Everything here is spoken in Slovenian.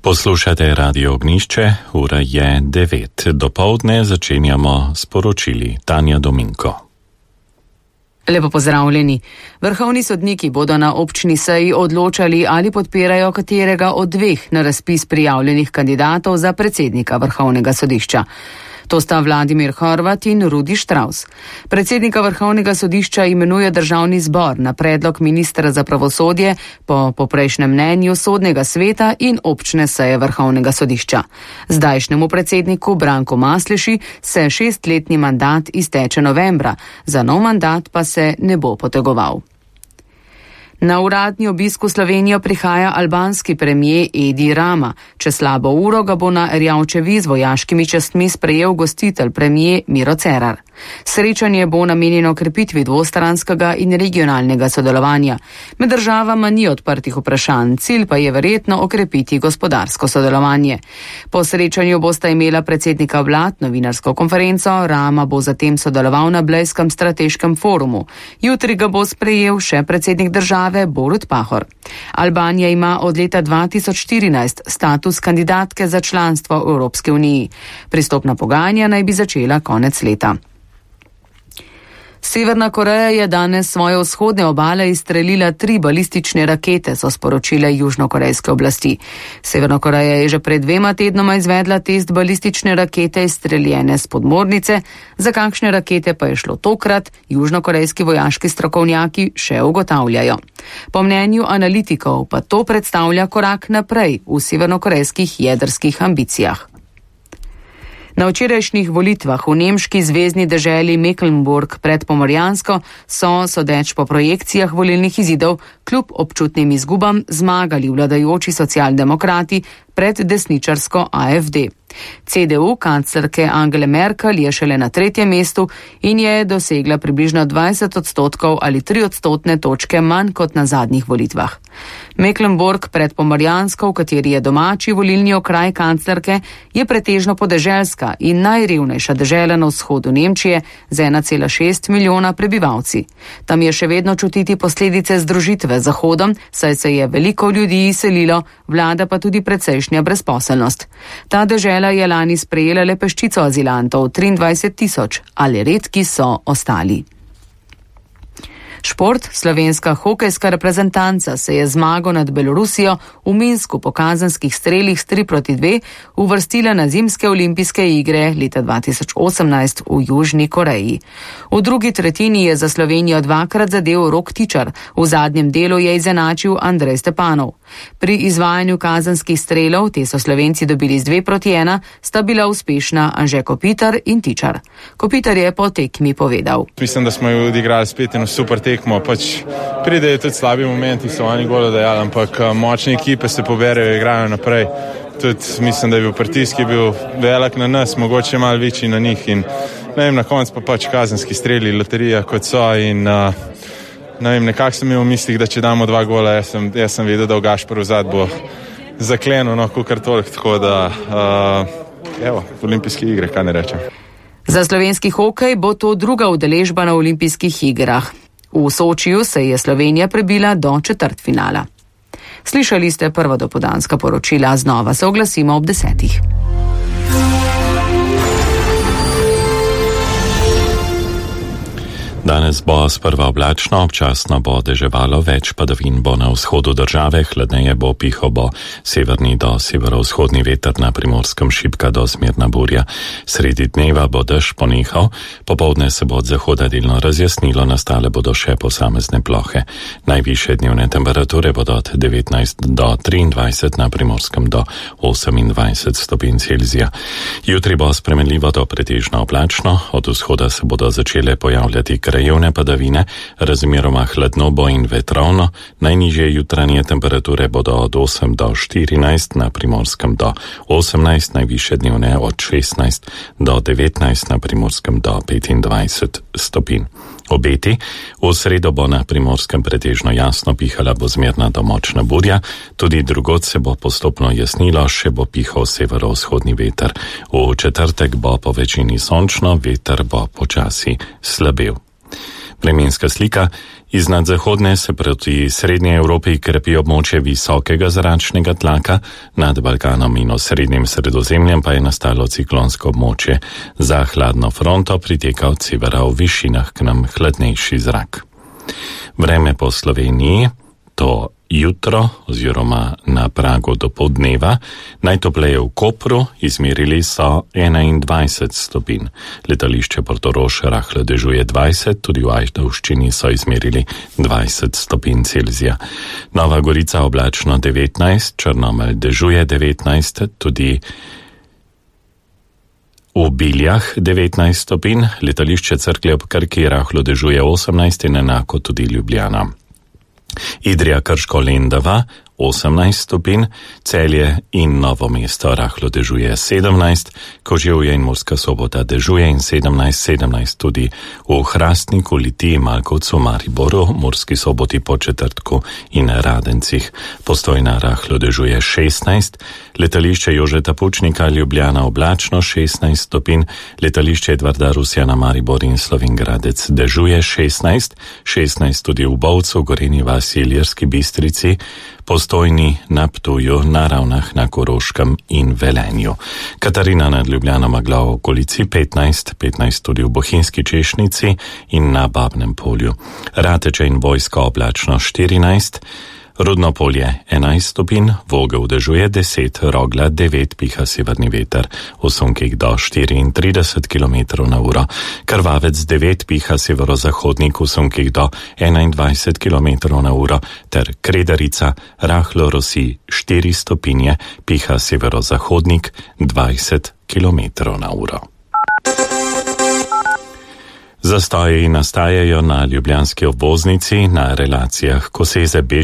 Poslušate Radio Ognišče, ura je 9. Dopoldne začenjamo s poročili. Tanja Dominko. Lepo pozdravljeni. Vrhovni sodniki bodo na občni seji odločali, ali podpirajo katerega od dveh na razpis prijavljenih kandidatov za predsednika Vrhovnega sodišča. To sta Vladimir Horvat in Rudi Štravs. Predsednika Vrhovnega sodišča imenuje Državni zbor na predlog ministra za pravosodje po poprejšnjem mnenju Sodnega sveta in občne seje Vrhovnega sodišča. Zdajšnjemu predsedniku Branku Masleši se 6-letni mandat izteče novembra, za nov mandat pa se ne bo potegoval. Na uradni obisk v Slovenijo prihaja albanski premijer Edi Rama. Čez slabo uro ga bo na Erjavčevi z vojaškimi častmi sprejel gostitelj premijer Miro Cerar. Srečanje bo namenjeno krepitvi dvostranskega in regionalnega sodelovanja. Med državama ni odprtih vprašanj, cilj pa je verjetno okrepiti gospodarsko sodelovanje. Po srečanju bosta imela predsednika vlad novinarsko konferenco, Rama bo zatem sodeloval na Blejskem strateškem forumu. Jutri ga bo sprejel še predsednik države Borut Pahor. Albanija ima od leta 2014 status kandidatke za članstvo v Evropski uniji. Pristopna pogajanja naj bi začela konec leta. Severna Koreja je danes svoje vzhodne obale izstrelila 3 balistične rakete, so sporočile južnokorejske oblasti. Severna Koreja je že pred 2 tednoma izvedla test balistične rakete izstreljene s podmornice, za kakšne rakete pa je šlo tokrat, južnokorejski vojaški strokovnjaki še ugotavljajo. Po mnenju analitikov pa to predstavlja korak naprej v severnokorejskih jedrskih ambicijah. Na včerajšnjih volitvah v nemški zvezni deželi Mecklenburg pred Pomorjansko so, sodeč po projekcijah volilnih izidov, kljub občutnim izgubam zmagali vladajoči socialdemokrati pred desničarsko AfD. CDU kanclerke Angele Merkel je šele na 3. mestu in je dosegla približno 20% ali 3% točke manj kot na zadnjih volitvah. Mecklenburg pred Pomorjansko, v kateri je domači volilni okraj kanclerke, je pretežno podeželska in najrevnejša dežela na vzhodu Nemčije z 1,6 milijona prebivalci. Tam je še vedno čutiti posledice združitve z Zahodom, saj se je veliko ljudi izselilo, vlada pa tudi precejšnja brezposelnost. Ta dežela je lani sprejela le peščico azilantov, 23.000, ali redki so ostali. Šport, slovenska hokejska reprezentanca se je zmago nad Belorusijo v Minsku po kazenskih strelih s 3-2 uvrstila na zimske olimpijske igre leta 2018 v Južni Koreji. V drugi tretjini je za Slovenijo 2-krat zadel Rok Tičar, v zadnjem delu je izenačil Andrej Stepanov. Pri izvajanju kazenskih strelov, te so Slovenci dobili z 2-1, sta bila uspešna Anže Kopitar in Tičar. Kopitar je po tekmi povedal: Mislim, da smo jo odigrali spet eno super tekmo, pač pridejo tudi slabi momenti, so oni golo dajali, ampak močne ekipe se poberejo, igrajo naprej. Tudi mislim, da je bil pritisk bil velik na nas, mogoče malo večji na njih in ne vem, na koncu pa pač kazenski streli, loterija kot so in ne vem, nekako sem imel v mislih, da če damo 2 gola, jaz sem vedel, da v Gašparu zad bo zakleno, no, kakor toliko, tako da evo, olimpijske igre, kaj ne rečem. Za slovenski hokej bo to druga udeležba na olimpijskih igrah. V Sočiju se je Slovenija prebila do četrtfinala. Slišali ste prva dopoldanska poročila, znova se oglasimo ob 10. Danes bo sprva oblačno, občasno bo deževalo, več padavin bo na vzhodu države, hladneje bo, pihal bo severni do severovzhodni veter, na Primorskem šibka do zmerna burja. Sredi dneva bo dež ponehal, popoldne se bo od zahoda delno razjasnilo, nastale bodo še posamezne plohe. Najvišje dnevne temperature bodo od 19 do 23, na Primorskem do 28 stopinj Celzija. Jutri bo spremenljivo do pretežno oblačno, od vzhoda se bodo začele pojavljati krajevne padavine, razmeroma hladno bo in vetrovno, najnižje jutranje temperature bodo od 8 do 14, na Primorskem do 18, najvišje dnevne od 16 do 19, na Primorskem do 25 stopinj. Obeti, v sredo bo na Primorskem pretežno jasno, pihala bo zmerna do močna burja, tudi drugod se bo postopno jasnilo, še bo pihal severovzhodni veter. V četrtek bo po večini sončno, veter bo počasi slabel. Vremenska slika. Iznad zahodne se proti srednje Evropi krepi območje visokega zračnega tlaka, nad Balkanom in osrednjim Sredozemljem pa je nastalo ciklonsko območje. Za hladno fronto priteka od severa v višinah k nam hladnejši zrak. Vreme po Sloveniji, to jutro oziroma na pragu do poldneva, najtopleje v Kopru izmerili so 21 stopinj. Letališče Portorož rahlo dežuje 20, tudi v Ajdovščini so izmerili 20 stopinj Celzija. Nova Gorica oblačno 19, Črnomelj dežuje 19, tudi v Biljah 19 stopinj, letališče Cerklje ob Krki rahlo dežuje 18 in enako tudi Ljubljana. Idrija, Krško, Lendava 18 stopinj, Celje in Novo mesto rahlo dežuje 17, Koževje in Murska Sobota dežuje in 17 tudi v Hrastniku, Litiji, Malkovcu, Mariboru, Murski Soboti, Podčetrtku in Radencih. Postojna rahlo dežuje 16, letališče Jožeta Pučnika, Ljubljana oblačno 16 stopinj, letališče Edvarda Rusjana, Maribor in Slovenjgradec dežuje 16 tudi v Bovcu, Gorenji vasi, Ilirski Bistrici, Postojni, na Ptuju, na Ravnah, na Koroškem in Velenju. Katarina nad Ljubljano megla v okolici 15 tudi v Bohinjski Češnici in na Babnem polju. Rateče in Vojsko oblačno 14, Rudno polje 11 stopinj, Vogel dežuje 10, Rogla 9, piha severni veter, v Sunkih do 34 km/h, Krvavec 9, piha severozahodnik, v Sunkih do 21 km/h, ter Kredarica rahlo rosi 4 stopinje, piha severozahodnik 20 km/h. Zastoji nastajajo na ljubljanski obvoznici na relacijah Koseze